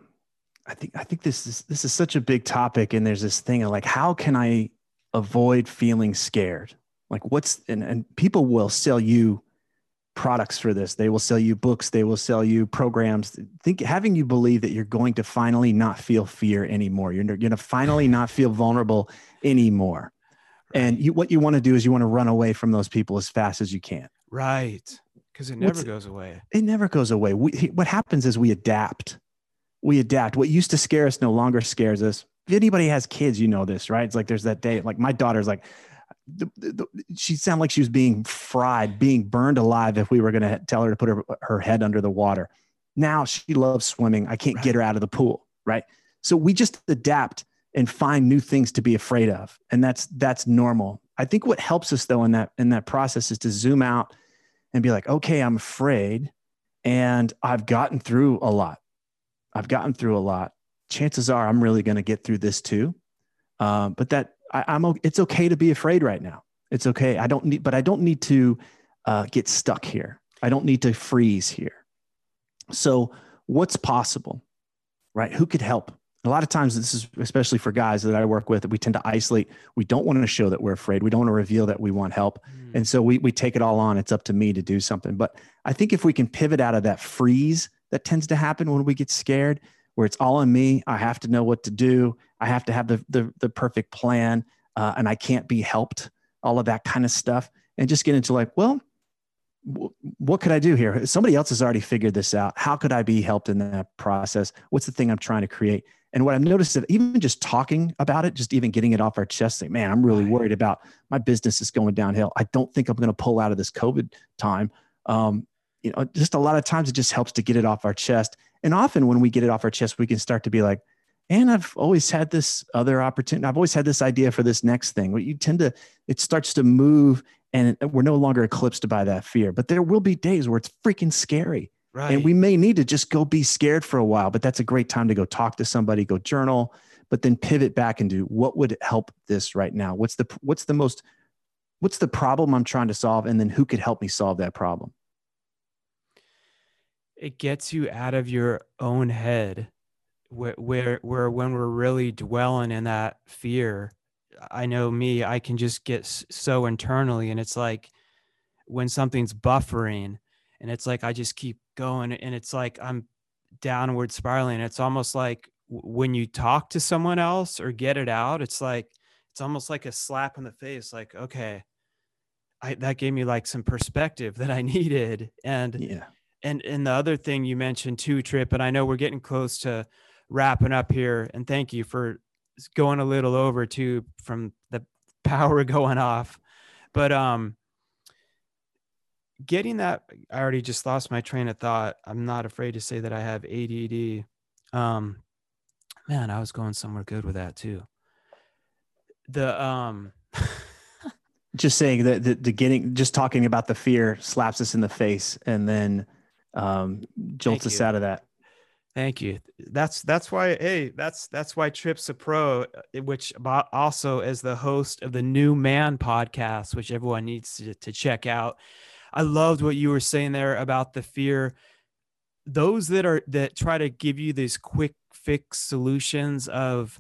I think, I think this is, this is such a big topic. And there's this thing of like, how can I avoid feeling scared? Like what's, and, and people will sell you products for this. They will sell you books. They will sell you programs. Think having you believe that you're going to finally not feel fear anymore. You're, you're going to finally not feel vulnerable anymore. Right. And you, what you want to do is you want to run away from those people as fast as you can. Right. Because it never What's, goes away. It never goes away. We, what happens is we adapt. We adapt. What used to scare us no longer scares us. If anybody has kids, you know this, right? It's like there's that day, like my daughter's like, the, the, the, she sounded like she was being fried, being burned alive if we were going to tell her to put her, her head under the water. Now she loves swimming. I can't right. get her out of the pool, right? So we just adapt and find new things to be afraid of. And that's, that's normal. I think what helps us though in that, in that process is to zoom out and be like, okay, I'm afraid and I've gotten through a lot. I've gotten through a lot. Chances are I'm really going to get through this too. Um, but that I, I'm, it's okay to be afraid right now. It's okay. I don't need, but I don't need to uh, get stuck here. I don't need to freeze here. So what's possible, right? Who could help? A lot of times, this is especially for guys that I work with, we tend to isolate. We don't want to show that we're afraid. We don't want to reveal that we want help. Mm. And so we we take it all on. It's up to me to do something. But I think if we can pivot out of that freeze that tends to happen when we get scared, where it's all on me, I have to know what to do. I have to have the the, the perfect plan, uh, and I can't be helped, all of that kind of stuff. And just get into like, well, w- what could I do here? Somebody else has already figured this out. How could I be helped in that process? What's the thing I'm trying to create? And what I've noticed is even just talking about it, just even getting it off our chest, saying, man, I'm really worried about my business is going downhill. I don't think I'm going to pull out of this COVID time. Um, you know, just a lot of times it just helps to get it off our chest. And often when we get it off our chest, we can start to be like, and I've always had this other opportunity. I've always had this idea for this next thing. But you tend to, it starts to move and we're no longer eclipsed by that fear. But there will be days where it's freaking scary. Right. And we may need to just go be scared for a while, but that's a great time to go talk to somebody, go journal, but then pivot back and do what would help this right now? What's the, what's the most, what's the problem I'm trying to solve? And then who could help me solve that problem? It gets you out of your own head where, where, where when we're really dwelling in that fear, I know me, I can just get so internally. And it's like when something's buffering and it's like, I just keep going and it's like, I'm downward spiraling. It's almost like when you talk to someone else or get it out, it's like, it's almost like a slap in the face. Like, okay, I, that gave me like some perspective that I needed. And, yeah. and, and the other thing you mentioned too, Trip, and I know we're getting close to wrapping up here, and thank you for going a little over too from the power going off, but, um, getting that, I already just lost my train of thought. I'm not afraid to say that I have A D D. Um, man, I was going somewhere good with that too. The, um, just saying that the, the getting, just talking about the fear slaps us in the face and then, um, jolts us out of that. Thank you. That's, that's why, hey, that's, that's why Trip's a pro, which also as the host of the New Man podcast, which everyone needs to, to check out. I loved what you were saying there about the fear. Those that are, that try to give you these quick fix solutions of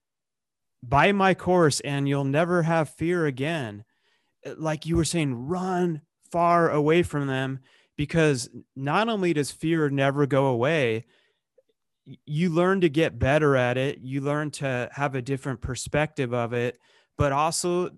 buy my course and you'll never have fear again. Like you were saying, run far away from them, because not only does fear never go away, you learn to get better at it. You learn to have a different perspective of it, but also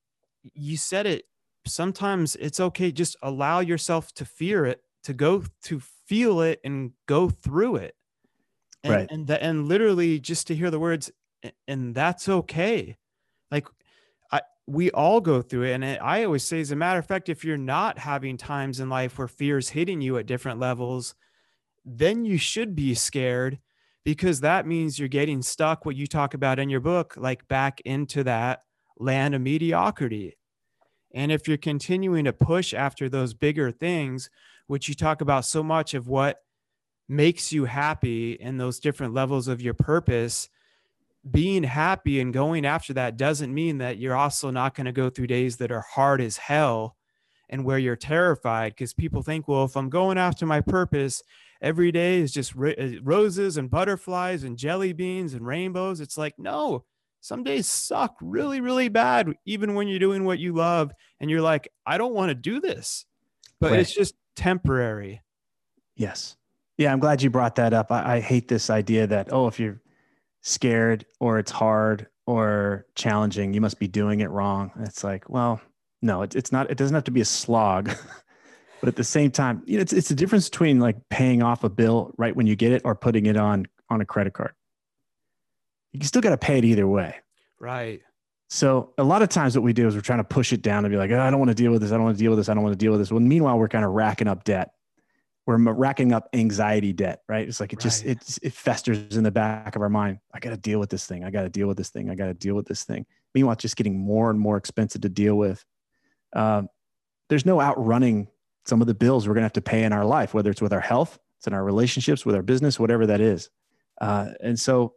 you said it, sometimes it's okay. Just allow yourself to fear it, to go to feel it and go through it. And, right. and, the, and literally just to hear the words, and that's okay. Like I, we all go through it. And it, I always say, as a matter of fact, if you're not having times in life where fear is hitting you at different levels, then you should be scared, because that means you're getting stuck, what you talk about in your book, like back into that land of mediocrity. And if you're continuing to push after those bigger things, which you talk about so much of what makes you happy in those different levels of your purpose, being happy and going after that doesn't mean that you're also not going to go through days that are hard as hell and where you're terrified. Because people think, well, if I'm going after my purpose, every day is just roses and butterflies and jelly beans and rainbows. It's like, no. Some days suck really, really bad, even when you're doing what you love and you're like, I don't want to do this, but right. It's just temporary. Yes. Yeah. I'm glad you brought that up. I, I hate this idea that, oh, if you're scared or it's hard or challenging, you must be doing it wrong. It's like, well, no, it, it's not, it doesn't have to be a slog, but at the same time, you know, it's, it's the difference between like paying off a bill right when you get it or putting it on, on a credit card. You still got to pay it either way. Right. So a lot of times what we do is we're trying to push it down and be like, oh, I don't want to deal with this. I don't want to deal with this. I don't want to deal with this. Well, meanwhile, we're kind of racking up debt. We're racking up anxiety debt, right? It's like, it right. just, it, it festers in the back of our mind. I got to deal with this thing. I got to deal with this thing. I got to deal with this thing. Meanwhile, it's just getting more and more expensive to deal with. Um, there's no outrunning some of the bills we're going to have to pay in our life, whether it's with our health, it's in our relationships, with our business, whatever that is. Uh, and so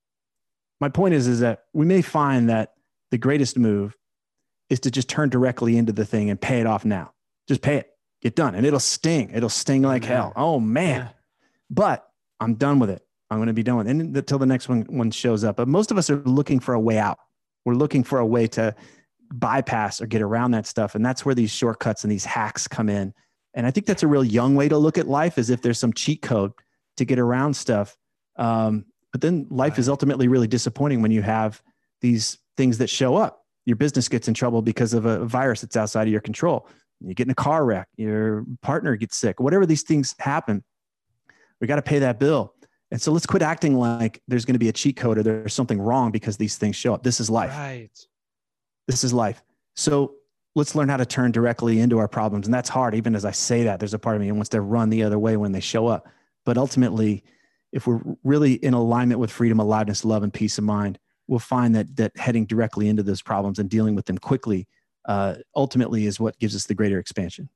my point is, is that we may find that the greatest move is to just turn directly into the thing and pay it off now. Just pay it, get done. And it'll sting. It'll sting like yeah. hell. Oh man. Yeah. But I'm done with it. I'm going to be done with it until the next one, one shows up. But most of us are looking for a way out. We're looking for a way to bypass or get around that stuff. And that's where these shortcuts and these hacks come in. And I think that's a real young way to look at life, as if there's some cheat code to get around stuff. Um, but then life right. is ultimately really disappointing when you have these things that show up. Your business gets in trouble because of a virus that's outside of your control. You get in a car wreck, your partner gets sick, whatever these things happen, we got to pay that bill. And so let's quit acting like there's going to be a cheat code or there's something wrong because these things show up. This is life. Right. This is life. So let's learn how to turn directly into our problems. And that's hard. Even as I say that, there's a part of me that wants to run the other way when they show up. But ultimately, if we're really in alignment with freedom, aliveness, love, and peace of mind, we'll find that that heading directly into those problems and dealing with them quickly uh, ultimately is what gives us the greater expansion.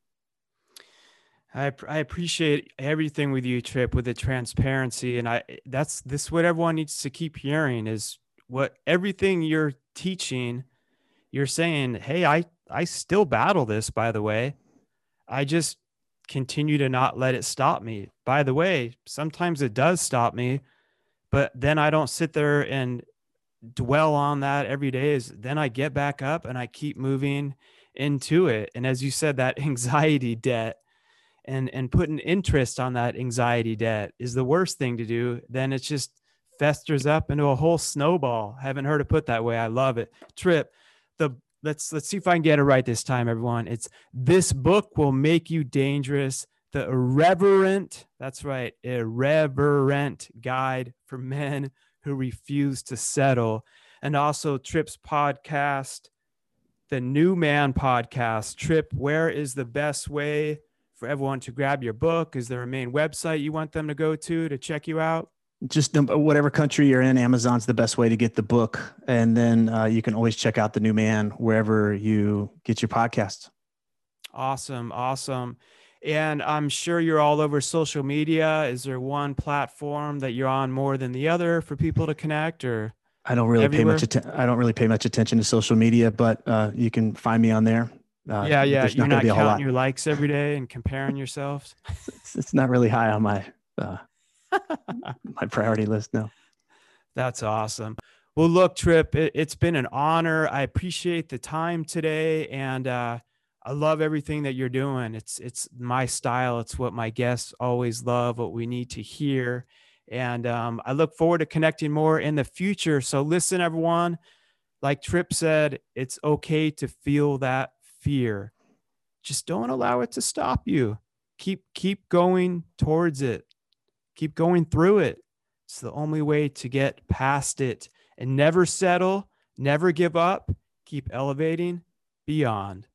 I I appreciate everything with you, Trip, with the transparency. And I that's this is what everyone needs to keep hearing is what everything you're teaching, you're saying, hey, I, I still battle this, by the way. I just continue to not let it stop me. By the way, sometimes it does stop me, but then I don't sit there and dwell on that every day. Is then I get back up and I keep moving into it. And as you said, that anxiety debt, and and putting interest on that anxiety debt is the worst thing to do. Then it just festers up into a whole snowball. Haven't heard it put that way. I love it. Trip, the let's let's see if I can get it right this time, everyone. It's This Book Will Make You Dangerous, the irreverent, that's right, irreverent guide for men who refuse to settle. And also Trip's podcast, the New Man podcast. Trip, where is the best way for everyone to grab your book? Is there a main website you want them to go to to check you out? Just whatever country you're in, Amazon's the best way to get the book. And then uh, you can always check out The New Man wherever you get your podcasts. Awesome. Awesome. And I'm sure you're all over social media. Is there one platform that you're on more than the other for people to connect, or? I don't really everywhere? pay much attention. I don't really pay much attention to social media, but uh, you can find me on there. Uh, yeah. Yeah. You're not, not counting your likes every day and comparing yourselves. It's, it's not really high on my, uh, my priority list. No. That's awesome. Well, look, Trip, it, it's been an honor. I appreciate the time today. And, uh, I love everything that you're doing. It's, it's my style. It's what my guests always love, what we need to hear. And, um, I look forward to connecting more in the future. So listen, everyone, like Trip said, it's okay to feel that fear. Just don't allow it to stop you. Keep, keep going towards it. Keep going through it. It's the only way to get past it, and never settle, never give up, keep elevating beyond.